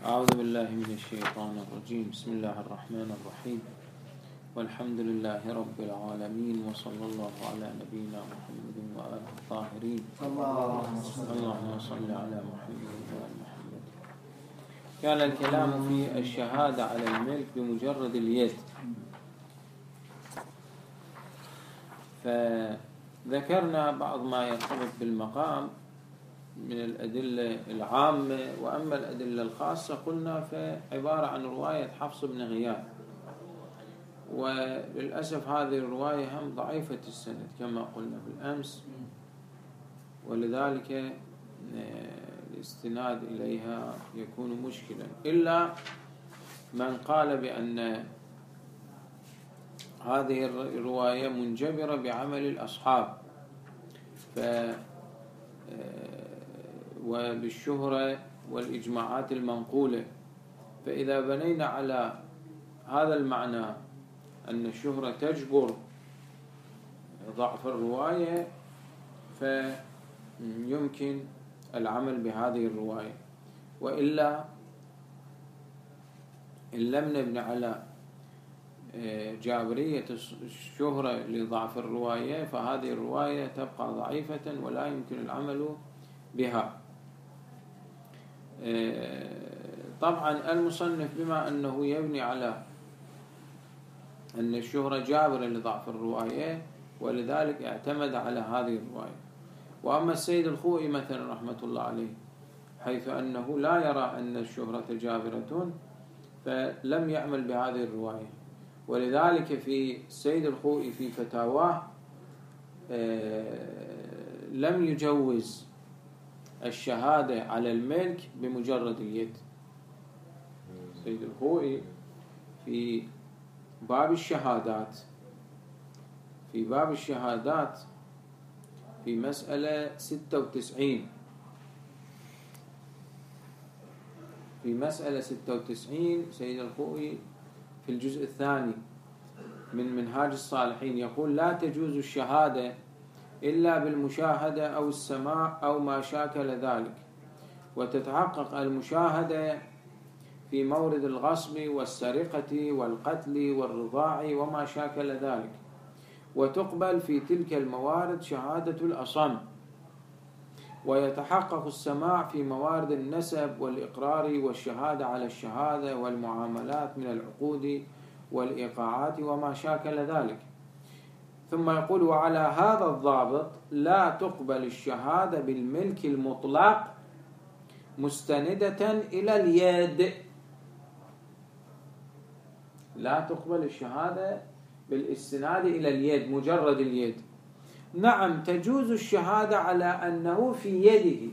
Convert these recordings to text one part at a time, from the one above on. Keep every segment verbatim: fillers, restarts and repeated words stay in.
أعوذ بالله من الشيطان الرجيم. بسم الله الرحمن الرحيم، والحمد لله رب العالمين، وصلى الله على نبينا محمد وآله الطاهرين. اللهم صل على محمد وآل محمد. كان الكلام في الشهادة على الملك بمجرد اليد، فذكرنا بعض ما يرتبط بالمقام من الأدلة العامة، وأما الأدلة الخاصة قلنا فعبارة عن رواية حفص بن غياث، وللأسف هذه الرواية هم ضعيفة السند كما قلنا بالأمس، ولذلك الاستناد إليها يكون مشكلا، إلا من قال بأن هذه الرواية منجبرة بعمل الأصحاب ف وبالشهرة والإجماعات المنقولة. فإذا بنينا على هذا المعنى أن الشهرة تجبر ضعف الرواية، فيمكن العمل بهذه الرواية، وإلا إن لم نبني على جابرية الشهرة لضعف الرواية فهذه الرواية تبقى ضعيفة ولا يمكن العمل بها. طبعا المصنف بما أنه يبني على أن الشهرة جابرة لضعف الرواية ولذلك اعتمد على هذه الرواية. وأما السيد الخوئي مثلا رحمة الله عليه حيث أنه لا يرى أن الشهرة جابرة فلم يعمل بهذه الرواية، ولذلك في السيد الخوئي في فتاواه لم يجوز الشهادة على الملك بمجرد اليد. السيد الخوئي في باب الشهادات في باب الشهادات في مسألة ستة وتسعين في مسألة ستة وتسعين سيد الخوئي في الجزء الثاني من منهاج الصالحين يقول: لا تجوز الشهادة إلا بالمشاهدة أو السماع أو ما شاكل ذلك، وتتحقق المشاهدة في مورد الغصب والسرقة والقتل والرضاع وما شاكل ذلك، وتقبل في تلك الموارد شهادة الأصم، ويتحقق السماع في موارد النسب والإقرار والشهادة على الشهادة والمعاملات من العقود والإيقاعات وما شاكل ذلك. ثم يقول: وعلى هذا الضابط لا تقبل الشهادة بالملك المطلق مستندة إلى اليد. لا تقبل الشهادة بالاستناد إلى اليد مجرد اليد. نعم تجوز الشهادة على أنه في يده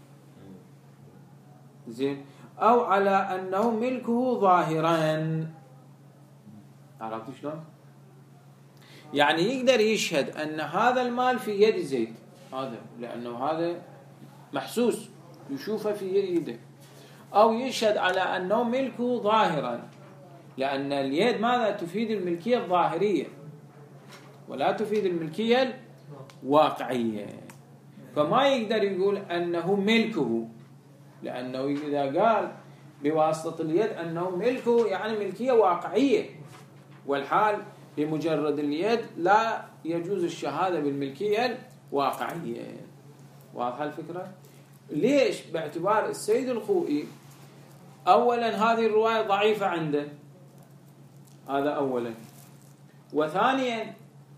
زين، أو على أنه ملكه ظاهرا. عرفت شلون؟ يعني يقدر يشهد أن هذا المال في يد زيد، هذا لأنه هذا محسوس يشوفه في يده، أو يشهد على أنه ملكه ظاهرا، لأن اليد ماذا تفيد؟ الملكية الظاهرية ولا تفيد الملكية الواقعية. فما يقدر يقول أنه ملكه، لأنه إذا قال بواسطة اليد أنه ملكه يعني ملكية واقعية، والحال بمجرد اليد لا يجوز الشهادة بالملكية الواقعية. واضحة الفكرة؟ ليش؟ باعتبار السيد الخوئي أولا هذه الرواية ضعيفة عنده، هذا أولا، وثانيا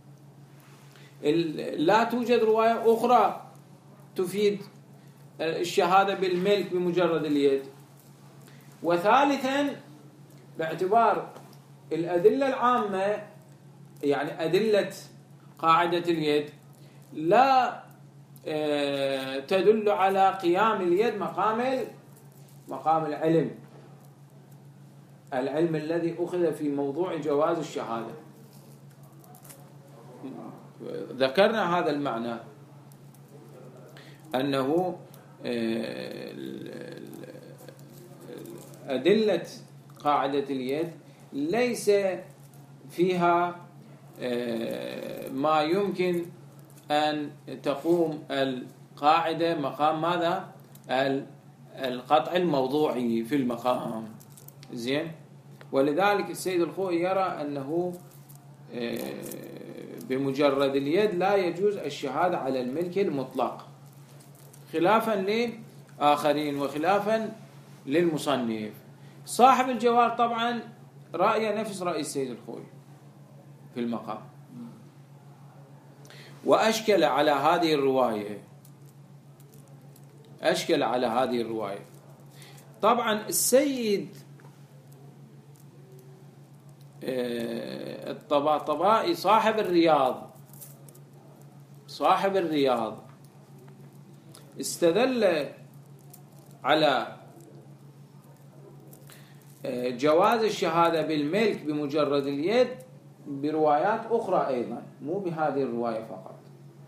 لا توجد رواية أخرى تفيد الشهادة بالملك بمجرد اليد، وثالثا باعتبار الأدلة العامة يعني أدلة قاعدة اليد لا تدل على قيام اليد مقام مقام العلم العلم الذي أخذ في موضوع جواز الشهادة. ذكرنا هذا المعنى أنه أدلة قاعدة اليد ليس فيها ما يمكن أن تقوم القاعدة مقام ماذا؟ القطع الموضوعي في المقام. زين. ولذلك السيد الخوئي يرى أنه بمجرد اليد لا يجوز الشهادة على الملك المطلق، خلافا لآخرين وخلافا للمصنف. صاحب الجواب طبعا رأي نفس رأي السيد الخوئي في المقام، وأشكل على هذه الرواية أشكل على هذه الرواية طبعا السيد الطباطبائي صاحب الرياض صاحب الرياض استدل على جواز الشهادة بالملك بمجرد اليد بروايات أخرى أيضا، مو بهذه الرواية فقط.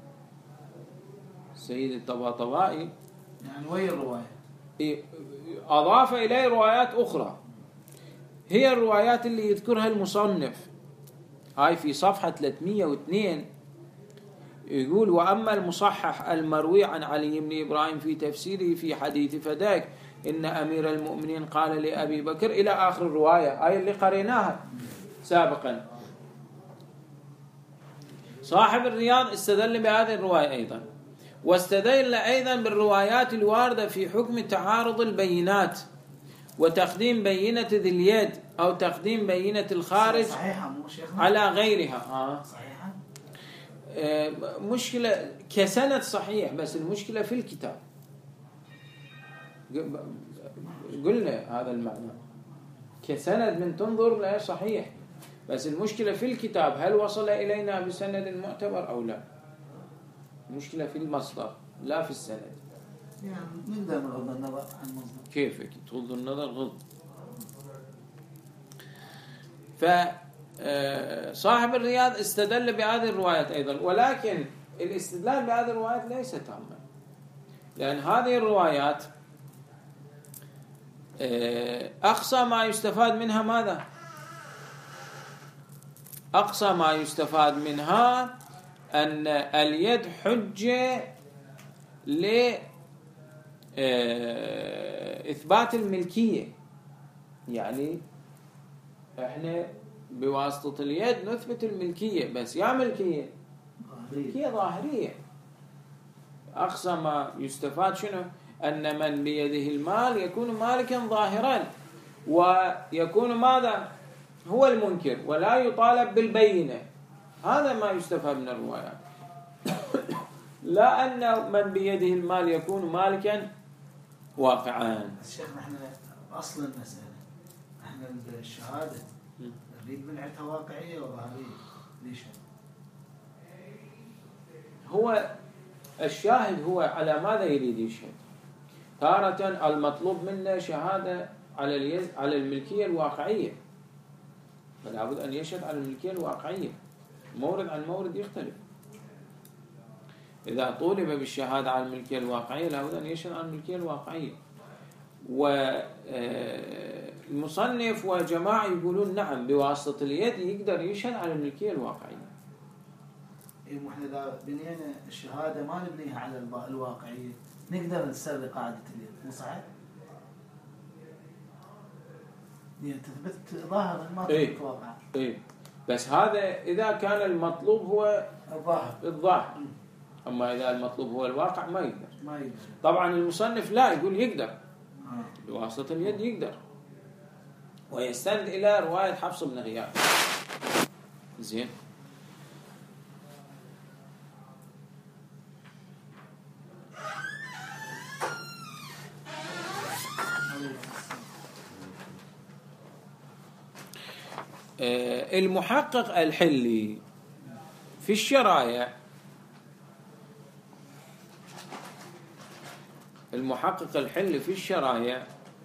السيد الطباطبائي يعني وين الرواية أضاف إليه روايات أخرى، هي الروايات اللي يذكرها المصنف. هاي في صفحة ثلاثمئة واثنين يقول: وأما المصحح المروي عن علي بن إبراهيم في تفسيره في حديث فداك إن أمير المؤمنين قال لأبي بكر إلى آخر الرواية، هاي اللي قريناها سابقا. صاحب الرياض استدل بهذه الرواية أيضا، واستدل أيضا بالروايات الواردة في حكم تعارض البينات وتقديم بينة ذي اليد أو تقديم بينة الخارج على غيرها. آه. صحيحة. آه مشكلة كسند صحيح، بس المشكلة في الكتاب. قلنا هذا المعنى كسند من تنظر لا صحيح، بس المشكلة في الكتاب، هل وصل إلينا بسند معتبر أو لا؟ المشكلة في المصدر لا في السند. يعني نقدر نغض النظر عن المصدر. كيفك تغض النظر غض. فصاحب الرياض استدل بهذه الروايات أيضا، ولكن الاستدلال بهذه الروايات ليس تاما، لأن هذه الروايات أقصى ما يستفاد منها ماذا؟ أقصى ما يستفاد منها أن اليد حجة لإثبات الملكية، يعني إحنا بواسطة اليد نثبت الملكية، بس يا ملكية ملكية ظاهرية. أقصى ما يستفاد شنو؟ أن من بيده المال يكون مالكا ظاهرا، ويكون ماذا؟ هو المنكر، ولا يطالب بالبينة. هذا ما يستفاد من الروايات، لا أن من بيده المال يكون مالكا واقعا. الشيخ نحن أصل المسألة نحن الشهادة نريد بنعتها واقعية وظاهرية، ليش؟ هو الشاهد هو على ماذا يريد يشهد؟ تارة المطلوب منه شهادة على اليد على الملكية الواقعية، فلا بد أن يشهد على الملكية الواقعية، مورد عن مورد يختلف. إذا طولب بالشهادة على الملكية الواقعية لا بد أن يشهد على الملكية الواقعية. والمصنف وجماعة يقولون نعم بواسطة اليد يقدر يشهد على الملكية الواقعية. إيه إحنا إذا بنينا الشهادة ما نبنيها على الواقعية نقدر نسوي قاعدة اليد، مو صحيح؟ يعني تثبت ظاهر ما تثبت واقع. إيه بس هذا إذا كان المطلوب هو الظاهر الظاهر، أما إذا المطلوب هو الواقع ما يقدر. ما يقدر. طبعا المصنف لا يقول يقدر بواسطة اليد يقدر، ويستند إلى رواية حفص بن غياث. زين. المحقق الحلي في الشرايع المحقق الحلي في الشرايع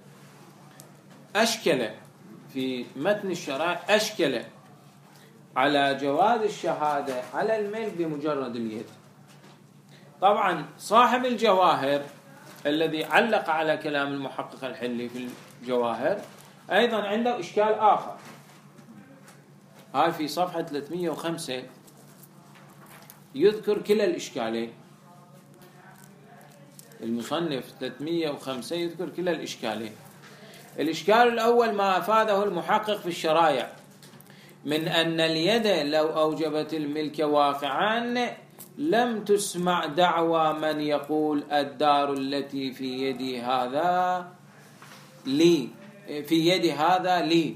أشكل في متن الشرايع أشكل على جواز الشهادة على الملك بمجرد اليد. طبعا صاحب الجواهر الذي علق على كلام المحقق الحلي في الجواهر أيضا عنده إشكال آخر. هاي في صفحة ثلاثمئة وخمسة يذكر كلا الإشكالين. المصنف ثلاثمئة وخمسة يذكر كلا الإشكالين. الإشكال الأول ما أفاده المحقق في الشرائع من أن اليد لو أوجبت الملك واقعا لم تسمع دعوى من يقول الدار التي في يدي هذا لي في يد هذا لي،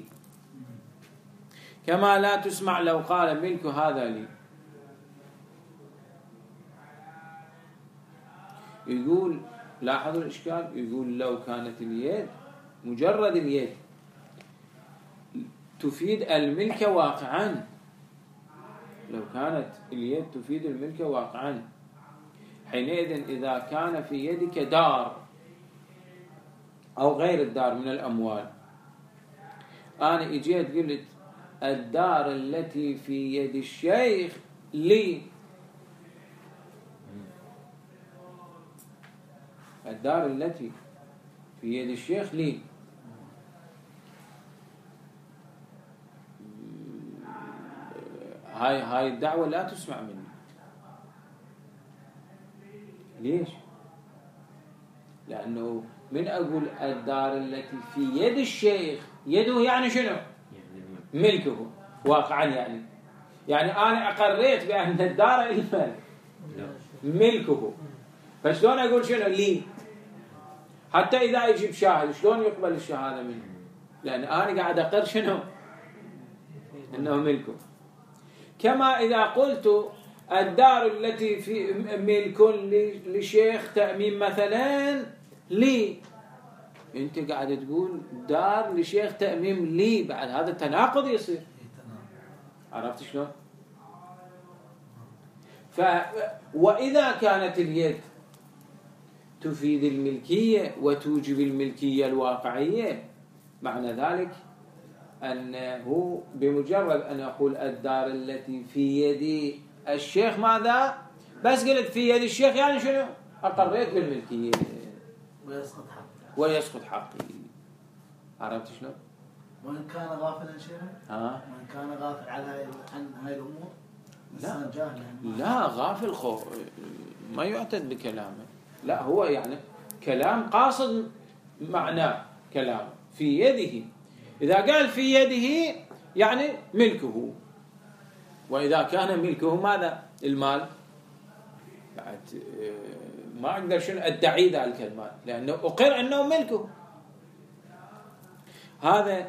كما لا تسمع لو قال ملك هذا لي. يقول لاحظوا الإشكال، يقول لو كانت اليد مجرد اليد تفيد الملك واقعا، لو كانت اليد تفيد الملك واقعا حينئذ إذا كان في يدك دار أو غير الدار من الأموال، أنا إجيت قلت الدار التي في يد الشيخ لي، الدار التي في يد الشيخ لي، هاي هاي الدعوة لا تسمع مني. ليش؟ لأنه من أقول الدار التي في يد الشيخ، يده يعني شنو؟ ملكه واقعا، يعني يعني أنا أقريت بأن الدار الملك ملكه، فشلون أقول شنو لي؟ حتى إذا يجيب شاهد شلون يقبل الشهادة منه؟ لأن أنا قاعد أقر شنو؟ أنه ملكه. كما إذا قلت الدار التي في ملك لشيخ تأمين مثلا لي، أنت قاعد تقول دار لشيخ تأمين لي، بعد هذا تناقض يصير. عرفت شلون؟ ف وإذا كانت اليد تفيد الملكية وتوجب الملكية الواقعية، معنى ذلك أنه بمجرد أن أقول الدار التي في يد الشيخ ماذا؟ بس قلت في يد الشيخ يعني شنو؟ أقريت بالملكية ويسقط حقي ويسقط حقي. عرفت شلون؟ وإن كان غافلا شيخا؟ ها؟ وإن كان غافل على هاي عن هاي الأمور؟ لا جاهل يعني. لا غافل خو ما يعتد بكلامه، لا هو يعني كلام قاصد معناه كلام في يده. إذا قال في يده يعني ملكه، وإذا كان ملكه ماذا؟ المال. بعد ما أقدر شنو أدعي ذلك المال لأنه أقر أنه ملكه. هذا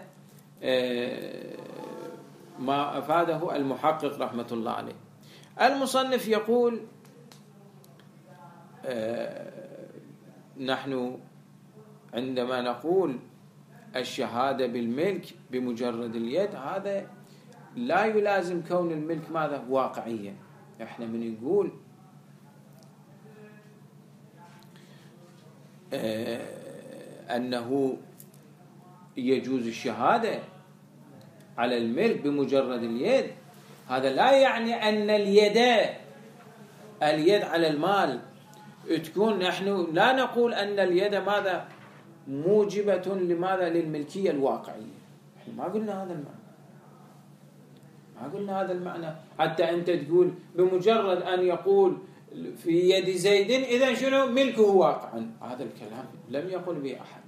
ما أفاده المحقق رحمة الله عليه. المصنف يقول نحن عندما نقول الشهادة بالملك بمجرد اليد، هذا لا يلازم كون الملك ماذا؟ واقعيا. احنا من نقول اه أنه يجوز الشهادة على الملك بمجرد اليد، هذا لا يعني أن اليد اليد على المال تكون، نحن لا نقول أن اليد ماذا؟ موجبة لماذا؟ للملكية الواقعية. احنا ما قلنا هذا المعنى، ما قلنا هذا المعنى. حتى أنت تقول بمجرد أن يقول في يد زيد إذا شنو؟ ملكه واقعا. هذا الكلام لم يقل به أحد،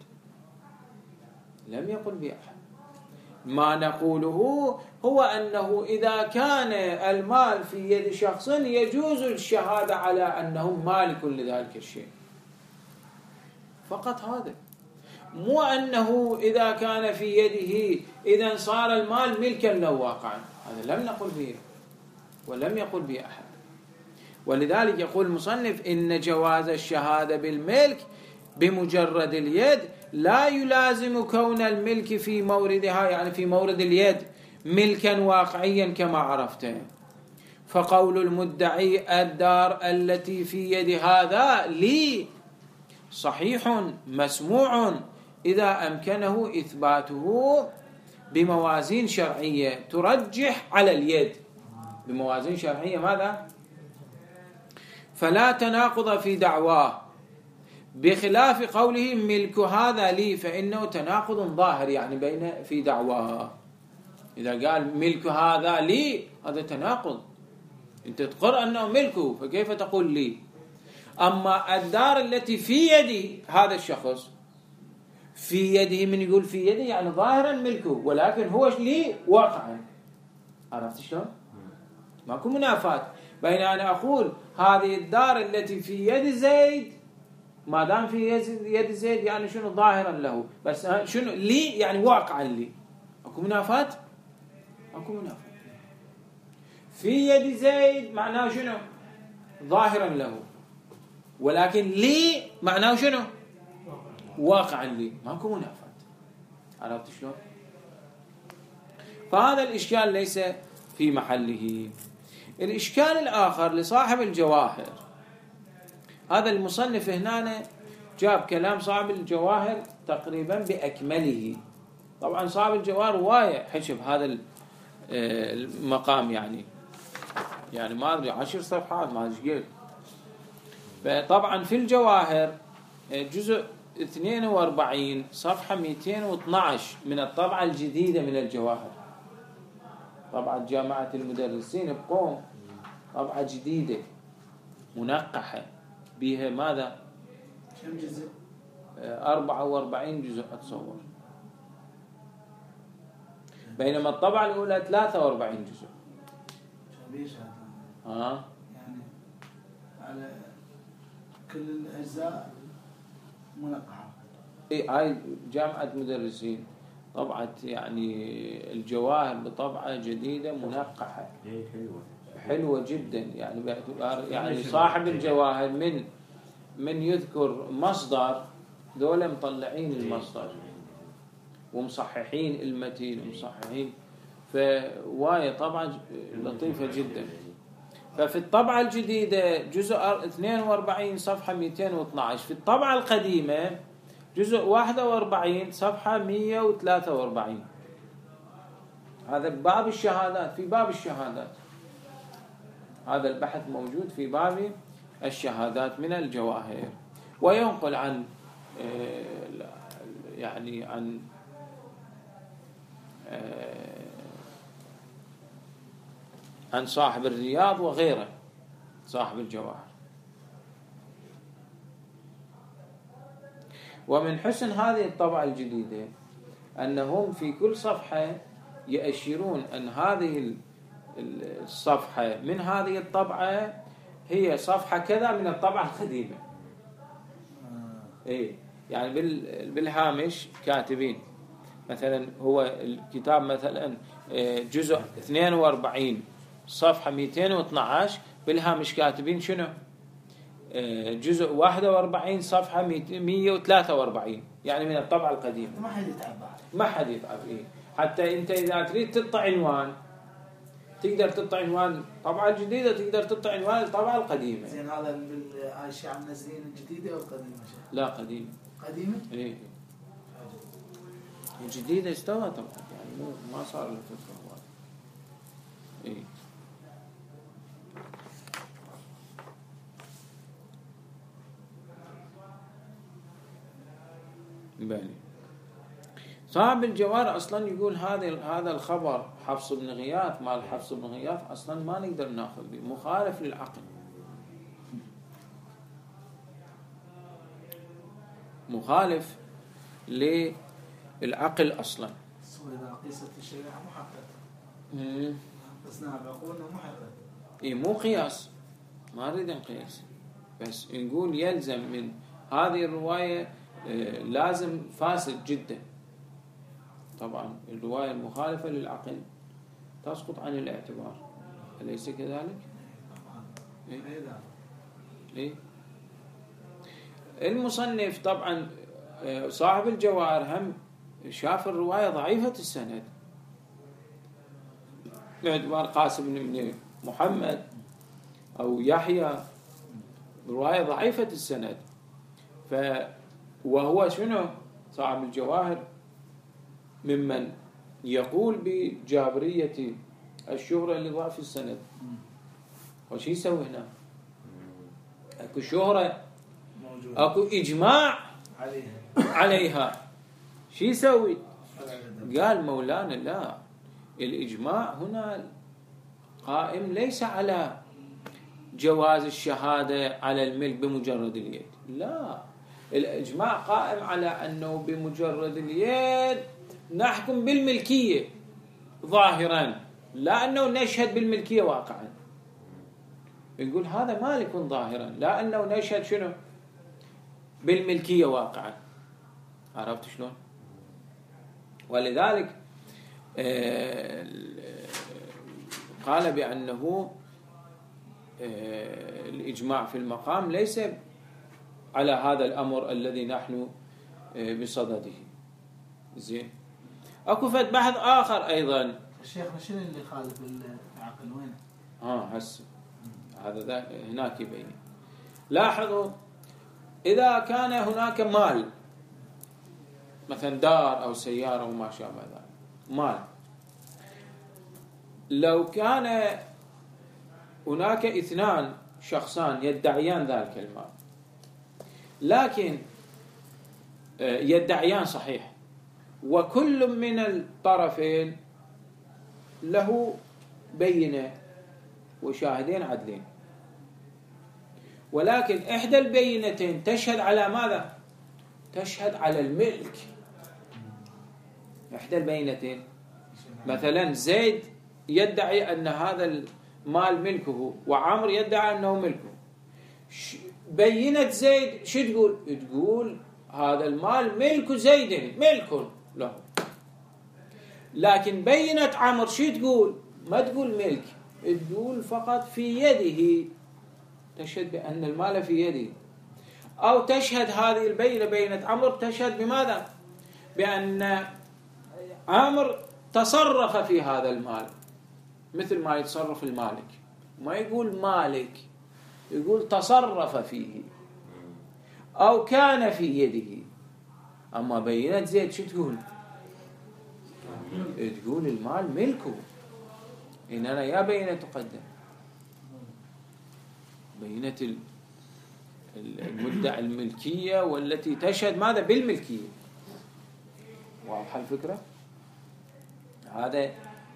لم يقل به أحد. ما نقوله هو أنه إذا كان المال في يد شخص يجوز الشهادة على أنه مالك لذلك الشيء فقط. هذا مو أنه إذا كان في يده إذا صار المال ملكا له واقعا، هذا لم نقل به ولم يقل به أحد. ولذلك يقول المصنف إن جواز الشهادة بالملك بمجرد اليد لا يلازم كون الملك في موردها، يعني في مورد اليد، ملكا واقعيا كما عرفته. فقول المدعي الدار التي في يد هذا لي صحيح مسموع إذا أمكنه إثباته بموازين شرعية ترجح على اليد. بموازين شرعية ماذا؟ فلا تناقض في دعواه، بخلاف قوله ملك هذا لي فإنه تناقض ظاهر يعني بين في دعواه. إذا قال ملك هذا لي هذا تناقض، أنت تقر أنه ملكه فكيف تقول لي؟ أما الدار التي في يد هذا الشخص، في يده، من يقول في يده يعني ظاهرا ملكه، ولكن هو لي واقعا. عرفت شلون؟ ماكو منافاة بين أنا أقول هذه الدار التي في يد زيد، ما دام في يد زيد يعني شنو ظاهرا له، بس شنو لي يعني واقعا لي. اكو منافاة؟ اكو منافاة. في يد زيد معناه شنو؟ ظاهرا له، ولكن لي معناه شنو؟ واقعا لي. ماكو منافاة. عرفت شلون؟ فهذا الإشكال ليس في محله. الإشكال الآخر لصاحب الجواهر، هذا المصنف هنا جاب كلام صاحب الجواهر تقريبا بأكمله. طبعا صاحب الجواهر رواية حشب هذا المقام، يعني يعني ما أدري عشر صفحات ما أدري. فطبعا في الجواهر جزء اثنين وأربعين صفحة مئتين واثناشر من الطبعة الجديدة من الجواهر، طبعة جامعة المدرسين بقوم، طبعة جديدة منقحة بها ماذا؟ كم جزء؟ أربعة وأربعين جزء أتصور، بينما الطبعة الأولى ثلاثة وأربعين جزء. شبيش هذا؟ ها؟ يعني على كل الأجزاء منقحة. إيه، هاي جامعة مدرسين طبعة يعني الجواهر بطبعة جديدة منقحة حلوة حلوة جدا، يعني باعتبار يعني صاحب الجواهر من من يذكر مصدر، دول مطلعين المصدر ومصححين المتين ومصححين، فواية طبعا لطيفة جدا. ففي الطبعة الجديدة جزء اثنين وأربعين صفحة مئتين واثناشر، في الطبعة القديمة جزء واحد وأربعين صفحة مئة وثلاثة وأربعين. هذا باب الشهادات، في باب الشهادات هذا البحث موجود في باب الشهادات من الجواهر. وينقل عن يعني عن عن صاحب الرياض وغيره صاحب الجواهر. ومن حسن هذه الطبعة الجديدة أنهم في كل صفحة يأشرون أن هذه الصفحة من هذه الطبعة هي صفحة كذا من الطبعة القديمة. إيه، يعني بالهامش كاتبين مثلا هو الكتاب مثلا جزء اثنين وأربعين صفحة مئتين واثناشر، بالهامش كاتبين شنو؟ جزء واحد وأربعين صفحة مئة وثلاثة وأربعين، يعني من الطبعة القديمة. ما حد يتعب بعد. ما حد يتعب. إيه، حتى أنت إذا تريد تطع عنوان تقدر تطع عنوان الطبعة الجديدة، تقدر تطع عنوان الطبعة القديمة. زين هذا بالعائشة منزلين الجديدة أو القديمة؟ لا قديمة. قديمة؟ إيه، الجديدة استوى طبعا، يعني مو ما صار له فترة وايد. إيه. بالي صاحب الجواهر اصلا يقول هذا هذا الخبر حفص بن غياث مال حفص بن غياث اصلا ما نقدر ناخذ به، مخالف للعقل، مخالف للعقل اصلا. إذا قيست الشريعة محقق، بس نعم بعقولنا محقق. إيه، مو قياس، ما نريد نقيس، بس نقول يلزم من هذه الرواية لازم فاسد جدا. طبعا الرواية المخالفة للعقل تسقط عن الاعتبار، أليس كذلك؟ إيه؟ إيه؟ المصنف طبعا صاحب الجواهر هم شاف الرواية ضعيفة السند باعتبار قاسم بن محمد أو يحيى، رواية ضعيفة السند. ف وهو شنو صاحب الجواهر ممن يقول بجابرية الشهرة لضعف السند. وش يسوي هنا؟ اكو شهرة موجود، اكو اجماع عليها عليها شو يسوي؟ قال مولانا لا، الإجماع هنا قائم ليس على جواز الشهادة على الملك بمجرد اليد. لا، الإجماع قائم على أنه بمجرد اليد نحكم بالملكية ظاهرا، لا أنه نشهد بالملكية واقعا. يقول هذا مالك ظاهرا، لا أنه نشهد شنو بالملكية واقعا. عرفت شلون؟ ولذلك قال بأنه الإجماع في المقام ليس على هذا الأمر الذي نحن بصدده. زين، أكو فد بحث آخر أيضا. الشيخ شنو اللي خالف العقل وين؟ آه هسه هذا هناك يبين. لاحظوا، إذا كان هناك مال مثلا دار أو سيارة وما شابه ذلك، مال، لو كان هناك اثنان شخصان يدعيان ذلك المال، لكن يدعيان صحيح، وكل من الطرفين له بينة وشاهدين عدلين، ولكن إحدى البينتين تشهد على ماذا؟ تشهد على الملك. إحدى البينتين، مثلا زيد يدعي أن هذا المال ملكه، وعمر يدعي أنه ملكه. بينة زيد شو تقول؟ تقول هذا المال ملك زيد، ملك له. لكن بينة عمر شو تقول؟ ما تقول ملك، تقول فقط في يده، تشهد بأن المال في يده. أو تشهد هذه البينة بينة عمر تشهد بماذا؟ بأن عمر تصرف في هذا المال مثل ما يتصرف المالك. ما يقول مالك، يقول تصرف فيه أو كان في يده. أما بينة زيد شو تقول؟ تقول المال ملكه. إننا يا بينة تقدم بينة المدعي الملكية والتي تشهد ماذا؟ بالملكية. واضحة الفكرة؟ هذا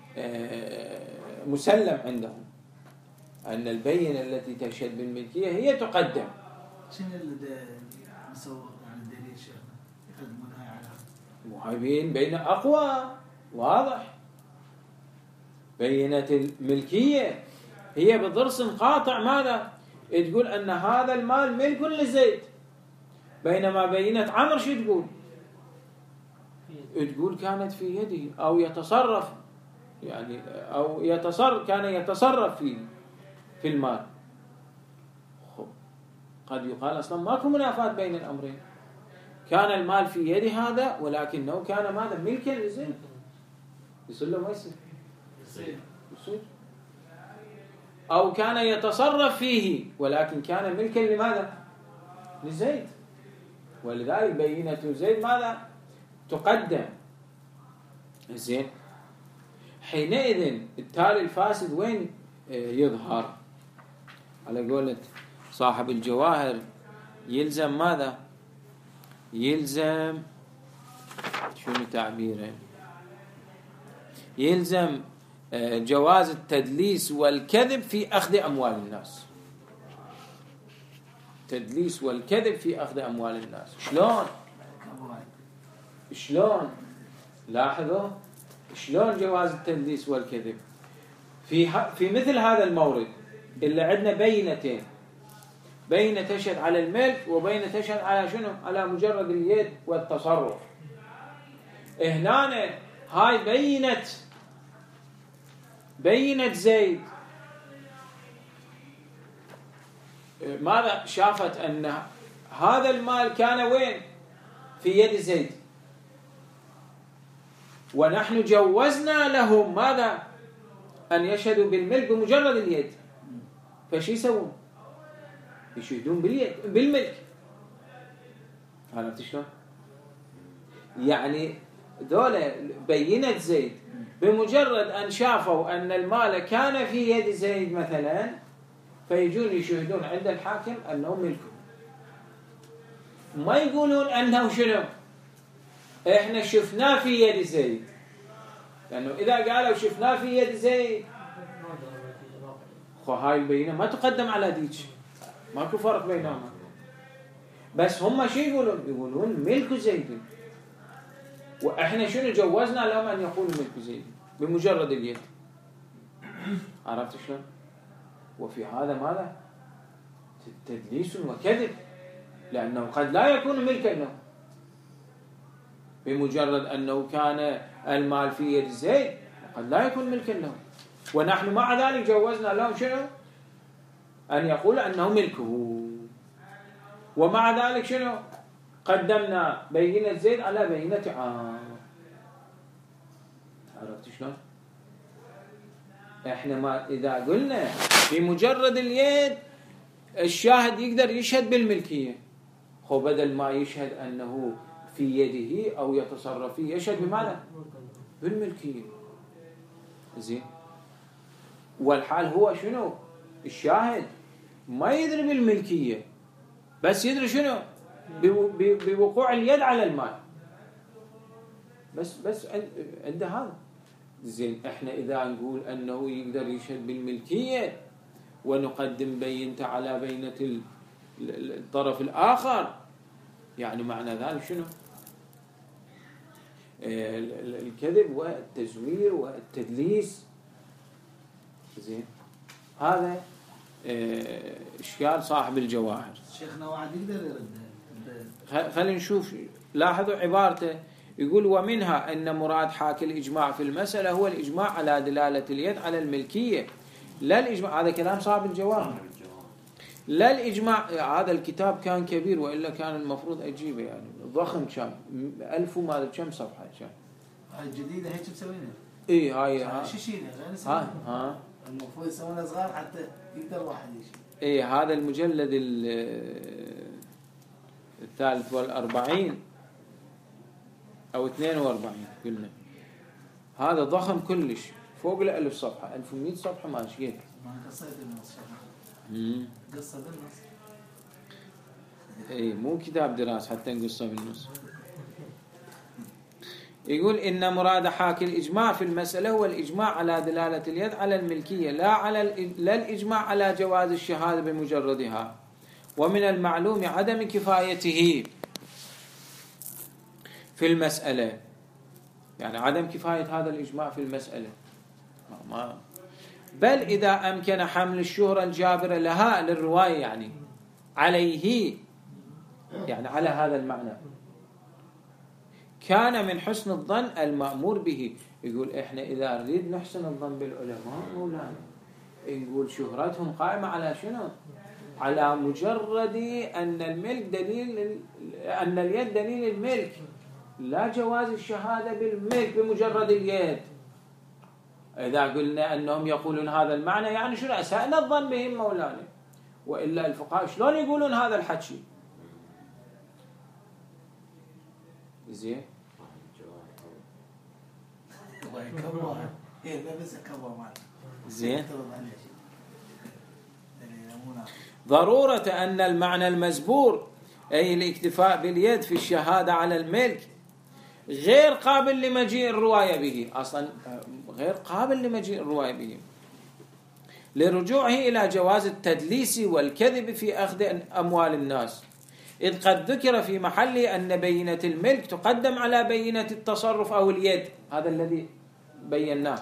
مسلم عندهم أن البينة التي تشهد بالملكية هي تقدم. شنو اللي نسوي يعني الدليل شيخنا يقدمون هاي على محابين بين أقوى واضح. بينة الملكية هي بضرس قاطع ماذا؟ تقول أن هذا المال ملك لزيد، بينما بينة عمر شو تقول؟ تقول كانت في يده أو يتصرف، يعني أو يتصرف، كان يتصرف فيه في المال. قد يقال أصلا ماكو منافاة بين الأمرين، كان المال في يد هذا ولكنه كان ماذا؟ ملكا لزيد. يصير له ما يصير؟ يصير. أو كان يتصرف فيه ولكن كان ملكا لماذا؟ لزيد. ولذلك بينة زيد ماذا؟ تقدم. زين، حينئذ التالي الفاسد وين يظهر؟ على قولة صاحب الجواهر يلزم ماذا؟ يلزم شنو تعبيره؟ يلزم جواز التدليس والكذب في أخذ أموال الناس. تدليس والكذب في أخذ أموال الناس. شلون؟ شلون؟ لاحظوا شلون جواز التدليس والكذب في في مثل هذا المورد اللي عندنا بينتين، بينة تشهد على الملك وبينة تشهد على شنو؟ على مجرد اليد والتصرف. هنا هاي بينة بينة زيد ماذا؟ شافت أن هذا المال كان وين؟ في يد زيد، ونحن جوزنا لهم ماذا؟ أن يشهدوا بالملك بمجرد اليد. فشي يسوون؟ يشهدون باليد بالملك. عرفت شلون؟ يعني ذولا بينة زيد بمجرد أن شافوا أن المال كان في يد زيد مثلا، فيجون يشهدون عند الحاكم أنه ملكه. ما يقولون أنه شنو؟ إحنا شفناه في يد زيد، لأنه إذا قالوا شفناه في يد زيد خو هاي البينة ما تقدم على ديك، ماكو فرق بينهما. بس هم شو يقولون؟ يقولون ملك زيد، وإحنا شنو جوزنا لهم أن يقولوا ملك زيد بمجرد اليد. عرفت شلون؟ وفي هذا ماذا؟ تدليس وكذب، لأنه قد لا يكون ملكا له بمجرد أنه كان المال في يد زيد، قد لا يكون ملكا له. ونحن مع ذلك جوزنا لهم شنو؟ أن يقول أنه ملكه. ومع ذلك شنو؟ قدمنا بينة زيد على بينة عامر. عرفت شلون؟ احنا ما إذا قلنا بمجرد اليد الشاهد يقدر يشهد بالملكية، هو بدل ما يشهد أنه في يده أو يتصرف فيه يشهد بماذا؟ بالملكية. زين، والحال هو شنو؟ الشاهد ما يدري بالملكية، بس يدري شنو؟ بوقوع اليد على المال، بس بس عنده هذا. زين، احنا إذا نقول أنه يقدر يشهد بالملكية ونقدم بينته على بينة الطرف الآخر، يعني معنى ذلك شنو؟ الكذب والتزوير والتدليس. زين، هذا إشكال صاحب الجواهر. شيخنا واحد يقدر يرد. خلينا نشوف، لاحظوا عبارته، يقول ومنها أن مراد حاكي الإجماع في المسألة هو الإجماع على دلالة اليد على الملكية، لا الإجماع. هذا كلام صاحب الجواهر، لا الإجماع. هذا الكتاب كان كبير وإلا كان المفروض أجيبه، يعني ضخم، كان ألف وما أدري كم صفحة كان. هاي الجديدة هيك مسوينها. إيه هاي ها. شو شيء ها ها. المفروض يسوونها صغار حتى يقدر واحد يشيل. إيه هذا المجلد الثالث والأربعين أو اثنين وأربعين قلنا، هذا ضخم كلش، فوق الألف صفحة، ألف ومئة صفحة ما شيء. ما قصيت النص. امم قصة بالنص. إيه مو كتاب دراسة حتى نقصه بالنص. يقول إن مراد حاكي الإجماع في المسألة هو الإجماع على دلالة اليد على الملكية، لا على لا الإجماع على جواز الشهادة بمجردها. ومن المعلوم عدم كفايته في المسألة، يعني عدم كفاية هذا الإجماع في المسألة، ما بل إذا أمكن حمل الشهرة الجابرة لها للرواية، يعني عليه، يعني على هذا المعنى، كان من حسن الظن المأمور به. يقول إحنا إذا نريد نحسن الظن بالعلماء مولانا، نقول شهرتهم قائمة على شنو؟ على مجرد أن الملك دليل، أن اليد دليل الملك، لا جواز الشهادة بالملك بمجرد اليد. إذا قلنا أنهم يقولون هذا المعنى، يعني شنو؟ أسأنا الظن بهم مولانا، وإلا الفقهاء شلون يقولون هذا الحكي؟ زين، زين، ضرورة أن المعنى المزبور أي الاكتفاء باليد في الشهادة على الملك غير قابل لمجيء الرواية به، أصلا غير قابل لمجيء الرواية به، لرجوعه إلى جواز التدليس والكذب في أخذ أموال الناس، إذ قد ذكر في محله أن بينة الملك تقدم على بينة التصرف أو اليد، هذا الذي بيناه،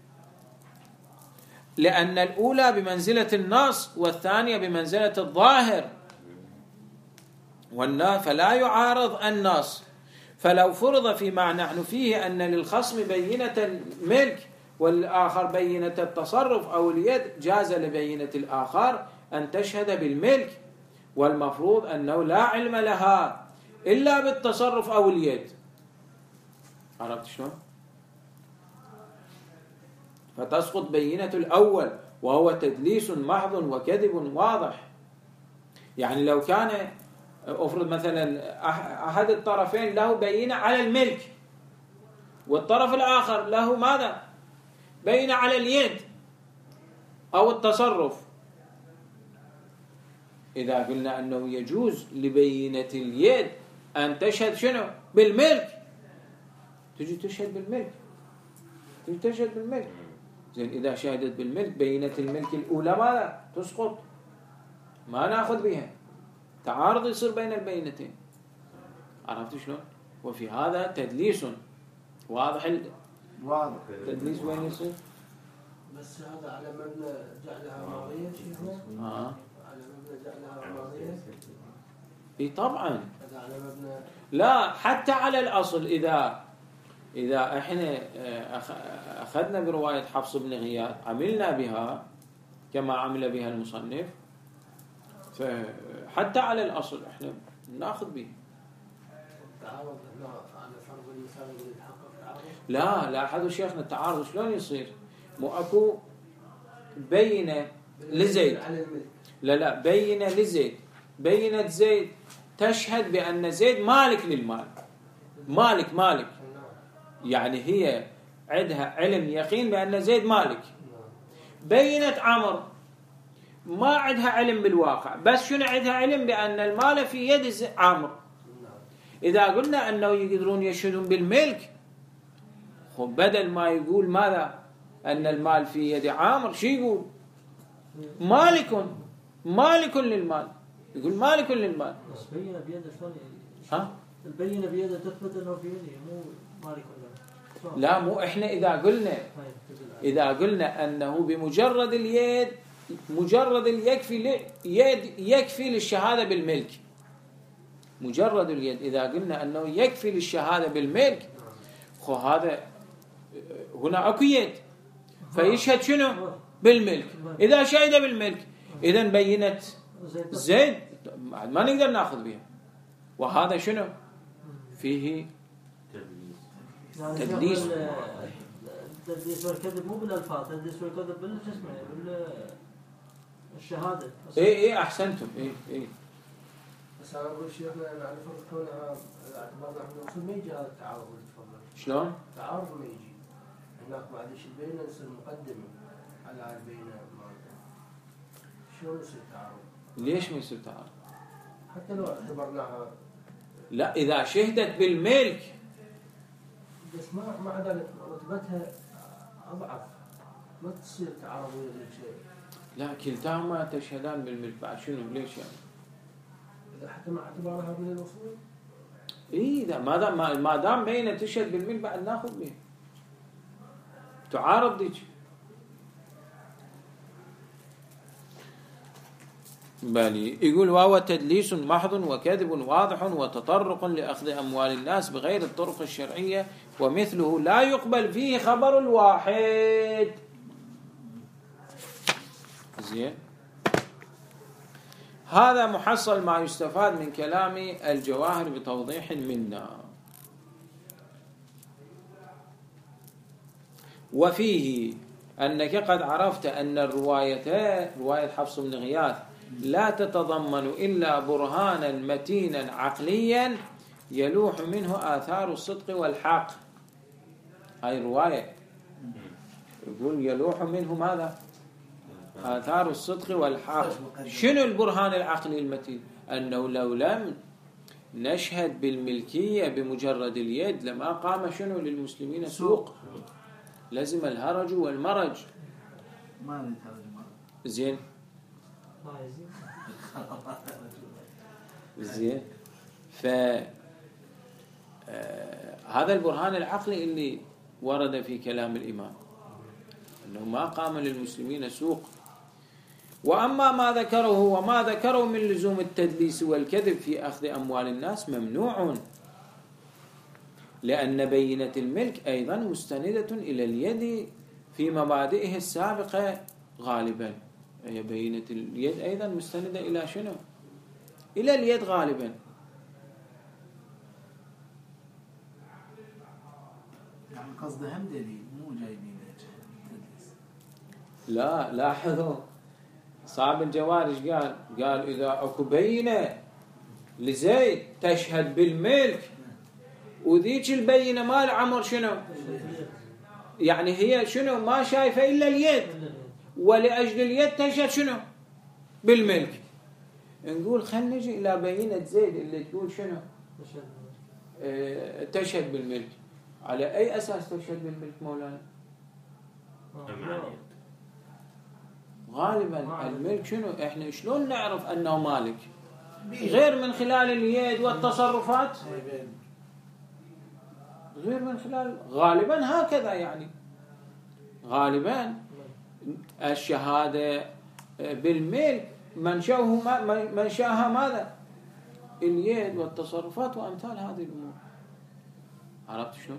لأن الأولى بمنزلة النص والثانية بمنزلة الظاهر، والنص فلا يعارض النص. فلو فرض فيما نحن فيه أن للخصم بينة الملك والآخر بينة التصرف أو اليد، جاز لبينة الآخر أن تشهد بالملك، والمفروض أنه لا علم لها إلا بالتصرف أو اليد. عرفت شلون؟ فتسقط بينة الأول وهو تدليس محض وكذب واضح. يعني لو كان أفرض مثلا أحد الطرفين له بينة على الملك والطرف الآخر له ماذا؟ بينة على اليد أو التصرف، إذا قلنا أنه يجوز لبينة اليد أن تشهد شنو؟ بالملك، تجي تشهد بالملك، تجي تشهد بالملك، زين إذا شهدت بالملك بينة الملك الأولى ماذا تسقط، ما نأخذ بها، تعارض يصير بين البينتين. عرفت شلون؟ وفي هذا تدليس واضح. واضح. تدليس وين يصير؟ بس هذا على مبنى جعلها ماضية شيخنا؟ آه. على مبنى جعلها ماضية؟ اي طبعا. هذا على مبنى. لا حتى على الأصل، إذا إذا إحنا أخذنا برواية حفص بن غياث عملنا بها كما عمل بها المصنف، فحتى على الأصل إحنا نأخذ به. تعارض هنا على فرض المثال اللي يتحقق تعارض؟ لا لاحظوا شيخنا التعارض شلون يصير؟ مو أكو بينة لزيد، لا لا بينة لزيد، بينة زيد تشهد بأن زيد مالك للمال، مالك مالك، يعني هي عندها علم يقين بأن زيد مالك. بينة عمر ما عندها علم بالواقع، بس شنو عندها علم بأن المال في يد عمر. إذا قلنا أنه يقدرون يشهدون بالملك، خب بدل ما يقول ماذا أن المال في يد عامر، شو يقول؟ مالك مالك للمال، يقول مالك للمال. بس بينة بيده شلون؟ ها؟ البينة بيده تثبت أنه في يده، مو مالك ولا؟ لا مو إحنا إذا قلنا إذا قلنا أنه بمجرد اليد، مجرد يكفي يد يكفي للشهادة بالملك، مجرد اليد إذا قلنا أنه يكفي للشهادة بالملك، خو هذا هنا أكو يد فيشهد شنو؟ بالملك. إذا شهد بالملك إذن بينت زيد ما نقدر نأخذ بها، وهذا شنو؟ فيه تدليس. التدليس والكذب مو بالألفاظ، التدليس والكذب بالجسم بالشهادة. إيه إيه أحسنتم. إيه إيه بس أنا أقول شيخنا أنا على فرض كونها اعتبرنا إحنا نقول ما يجي هذا التعارض اللي تفضل. شلون؟ تعارض ما يجي. هناك بعد شيء البينة يصير مقدمة على البينة مالته. شلون يصير تعارض؟ ليش ما يصير تعارض؟ حتى لو اعتبرناها. لا إذا شهدت بالملك بس ما مع ذلك رتبتها أضعف، ما تصير تعارض ولا شيء. لا كلتاهما تشهدان بالملك، بعد شنو ليش يعني؟ إذا حتى مع اعتبارها من الأصول. إيه إذا ما دام ما دام بينة تشهد بالملك بعد ناخذ به. تعارض ديك. بالي يقول وهو تدليس محض وكذب واضح وتطرق لأخذ أموال الناس بغير الطرق الشرعية، ومثله لا يقبل فيه خبر الواحد. زين، هذا محصل ما يستفاد من كلام الجواهر بتوضيح منا. وفيه أنك قد عرفت أن الروايتين، رواية حفص بن غياث لا تتضمن إلا برهانا متينا عقليا يلوح منه آثار الصدق والحق. هاي الرواية يقول يلوح منه ماذا؟ آثار الصدق والحق. شنو البرهان العقلي المتين؟ أنه لو لم نشهد بالملكية بمجرد اليد لما قام شنو للمسلمين سوق، لازم الهرج والمرج. ما نريد هرج ومرج. زين زين ف آه هذا البرهان العقلي اللي ورد في كلام الإمام أنه ما قام للمسلمين سوق. وأما ما ذكره وما ذكره من لزوم التدليس والكذب في أخذ أموال الناس ممنوع، لأن بينة الملك أيضا مستندة إلى اليد في مبادئه السابقة غالبا. هي بينة اليد أيضا مستندة إلى شنو؟ إلى اليد غالبا. يعني قصده هم دليل مو جايبين تدليس. لا لاحظوا صاحب الجوارش قال قال إذا أكو بينة لزيد تشهد بالملك وذيك البينة مال عمر شنو؟ يعني هي شنو ما شايفة إلا اليد، ولأجل اليد تشهد شنو؟ بالملك. نقول خلينا نجي إلى بينة زيد اللي تقول شنو؟ اه تشهد بالملك. على أي أساس تشهد بالملك مولانا؟ غالبا الملك شنو؟ احنا شلون نعرف انه مالك؟ غير من خلال اليد والتصرفات، غير من خلال، غالبا هكذا يعني، غالبا الشهادة بالملك منشأه منشأها ماذا؟ اليد والتصرفات وأمثال هذه الأمور. عرفت شلون؟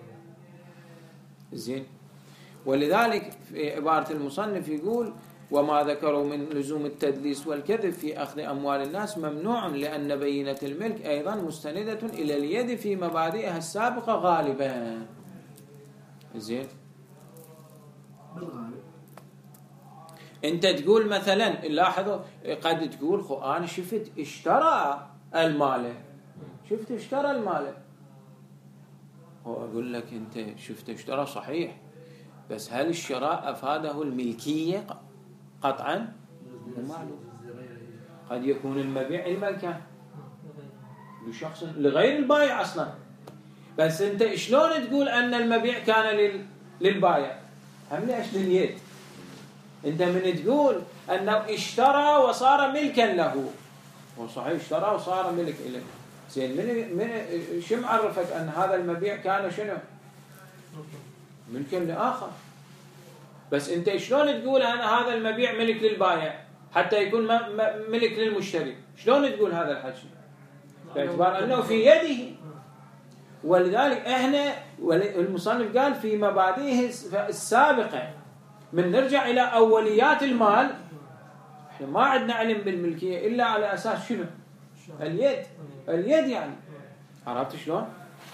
زين. ولذلك في عبارة المصنف يقول: وما ذكروا من لزوم التدليس والكذب في أخذ أموال الناس ممنوع، لأن بينة الملك أيضا مستندة إلى اليد في مبادئها السابقة غالبا. زين. بالغالب أنت تقول مثلا، لاحظوا، قد تقول: خو أنا شفت اشترى المال، شفت اشترى المال. هو أقول لك: أنت شفت اشترى صحيح، بس هل الشراء أفاده الملكية؟ قطعا معلوم. قد يكون المبيع الملكة لشخص لغير البائع أصلا، بس أنت شلون تقول أن المبيع كان لل... للبائع؟ هم ليش لليد؟ أنت من تقول أنه اشترى وصار ملكا له، وصحيح اشترى وصار ملك له، زين، من من شو معرفك أن هذا المبيع كان شنو؟ ملكا لآخر. بس أنت شلون تقول أن هذا المبيع ملك للبائع حتى يكون ملك للمشتري؟ شلون تقول هذا الحكي؟ باعتبار أنه في يده. ولذلك إحنا المصنف قال في مبادئه السابقة، من نرجع إلى أوليات المال، إحنا ما عندنا علم بالملكية إلا على أساس شنو؟ اليد. اليد يعني. عرفت شلون؟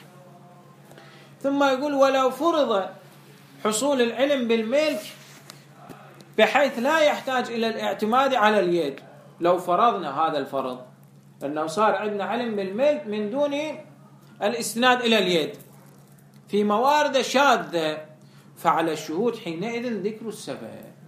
ثم يقول: ولو فرض حصول العلم بالملك بحيث لا يحتاج إلى الاعتماد على اليد، لو فرضنا هذا الفرض أنه صار عندنا علم بالملك من دون الاستناد إلى اليد في موارد شاذة، فعلى الشهود حينئذ ذكر السبب.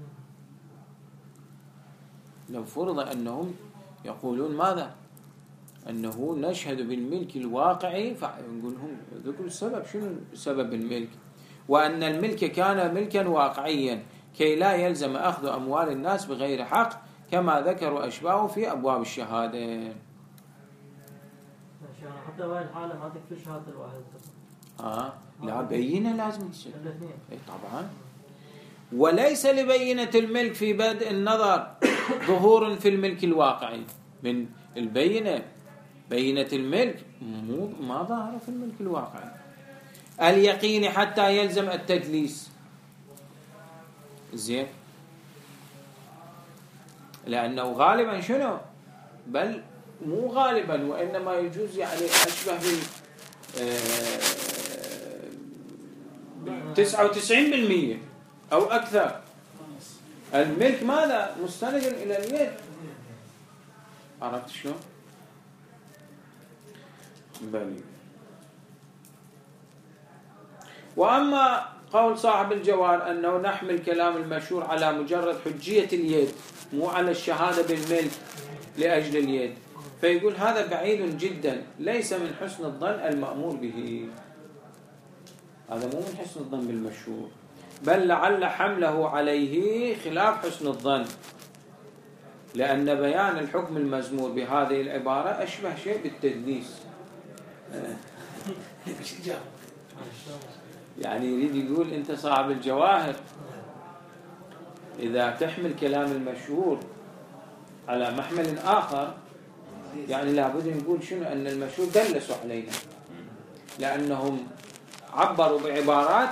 لو فرض أنهم يقولون ماذا؟ أنه نشهد بالملك الواقعي، فنقول لهم ذكر السبب. شنو سبب الملك؟ وأن الملك كان ملكا واقعيا كي لا يلزم أخذ أموال الناس بغير حق، كما ذكروا أشباهه في أبواب الشهادة. حتى وين الحالة ما تكفي شهادة الواحد؟ آه لا، بينة لازم تصير. إيه طبعا. وليس لبينة الملك في بدء النظر ظهور في الملك الواقعي. من البينة، بينة الملك مو ما ظاهرة في الملك الواقعي اليقين حتى يلزم التدليس. زين. لأنه غالبا شنو؟ بل مو غالبا، وإنما يجوز يعني أشبه بال تسعة وتسعين بالمئة أو أكثر الملك ماذا؟ مستند إلى اليد. عرفت شلون؟ بلي. وأما قول صاحب الجوار أنه نحمل كلام المشهور على مجرد حجية اليد مو على الشهادة بالملك لأجل اليد، فيقول هذا بعيد جدا، ليس من حسن الظن المأمور به. هذا مو من حسن الظن بالمشهور، بل لعل حمله عليه خلاف حسن الظن، لأن بيان الحكم المزمور بهذه العبارة أشبه شيء بالتدليس. يعني يريد يقول أنت صاحب الجواهر إذا تحمل كلام المشهور على محمل آخر، يعني لابد نقول شنو؟ أن المشهور دلسوا علينا، لأنهم عبروا بعبارات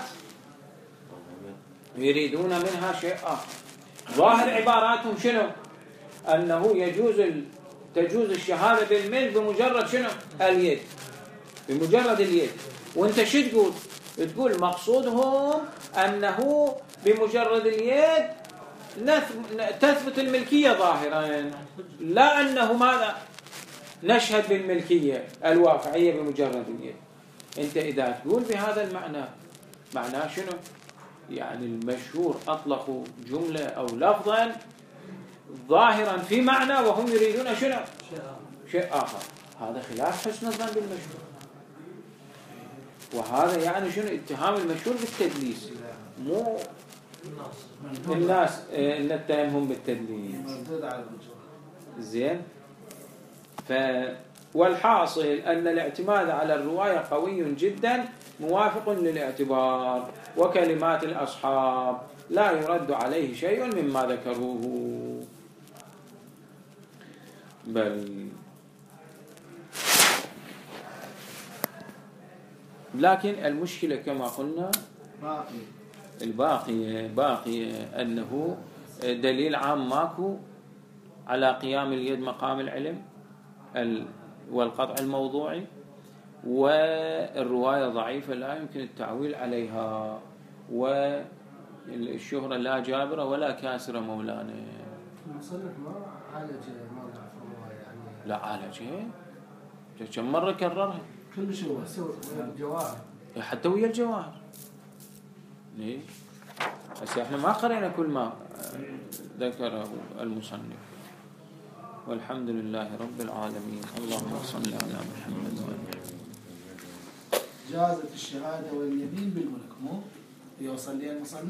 يريدون منها شيء آخر. ظاهر عباراتهم شنو؟ أنه يجوز ال... تجوز الشهادة بالملك بمجرد شنو؟ اليد، بمجرد اليد. وانت شو تقول؟ تقول مقصودهم أنه بمجرد اليد تثبت الملكية ظاهرا، لا أنه ماذا؟ نشهد بالملكية الواقعية بمجرد اليد. انت إذا تقول بهذا المعنى، معناه شنو؟ يعني المشهور أطلقوا جملة أو لفظا ظاهرا في معنى وهم يريدون شنو؟ شيء آخر. هذا خلاف حسن الظن بالمشهور، وهذا يعني شنو؟ اتهام المشهور بالتدليس، مو الناس نتهمهم بالتدليس. مردود على الرجل. زين. ف والحاصل أن الاعتماد على الرواية قوي جدا موافق للاعتبار، وكلمات الأصحاب لا يرد عليه شيء مما ذكروه. بل لكن المشكلة كما قلنا باقي الباقي باقي أنه دليل عام ماكو على قيام اليد مقام العلم والقطع الموضوعي، والرواية ضعيفة لا يمكن التعويل عليها، والشهرة لا جابرة ولا كاسرة مولانا. المصنف ما عالج موضوع الرواية يعني. لا عالجها، كم مرة كررها كل شيء الجواهر حتى ويا الجواهر. ليش؟ بس احنا ما قرأنا كل ما ذكره المصنف. والحمد لله رب العالمين. اللهم صل على محمد وعلى جازت الشهادة واليمين بالملك، مو يوصل لي المصنف.